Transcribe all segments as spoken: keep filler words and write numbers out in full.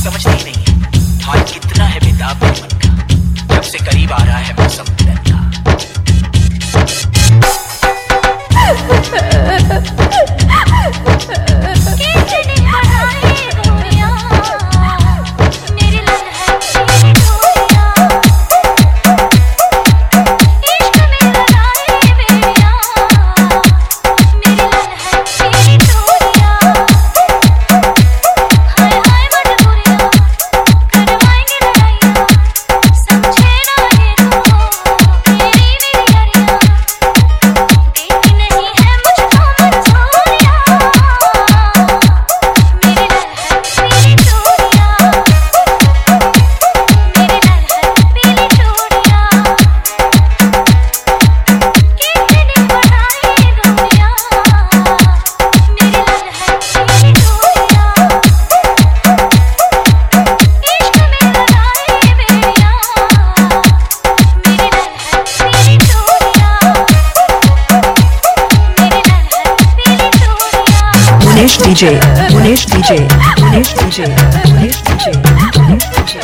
समझते ही नहीं है हाल कितना है बेताब मेरे मन का, जब से करीब आ रहा है मौसम मिलन का। Munesh D J, Munesh D J, Munesh D J, Munesh D J, Munesh D J.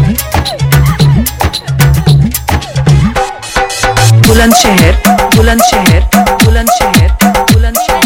Bulandshahr, Bulandshahr, Bulandshahr, Bulandshahr.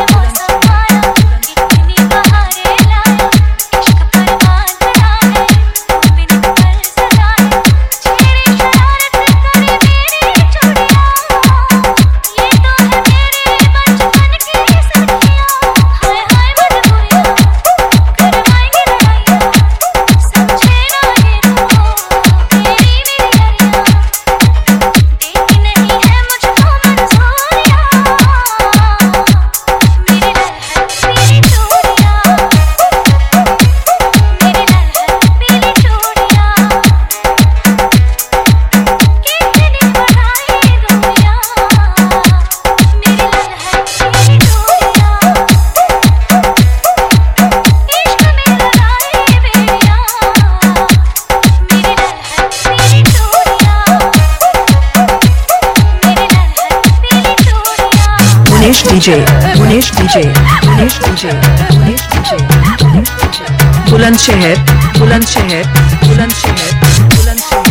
Munesh D J, Munesh D J, Munesh D J, Munesh D J, Munesh D J. Bulandshahr, Bulandshahr, Bulandshahr, Bulandshahr.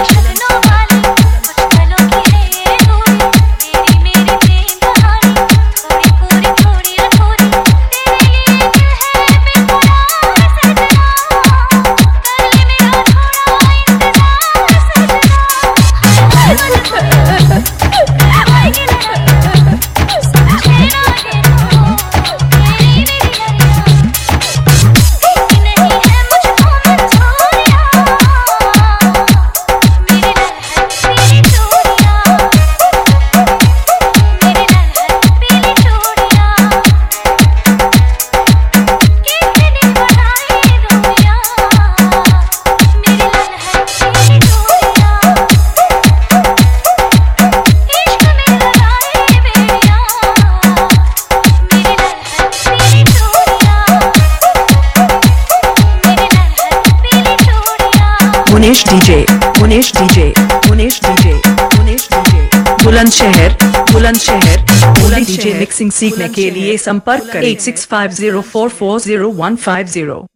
Munesh D J, Munesh D J, Munesh D J, Munesh D J. Bulandshahr, Bulandshahr, बुलंद D J mixing सीखने के लिए संपर्क करें eight six five zero four four zero one five zero.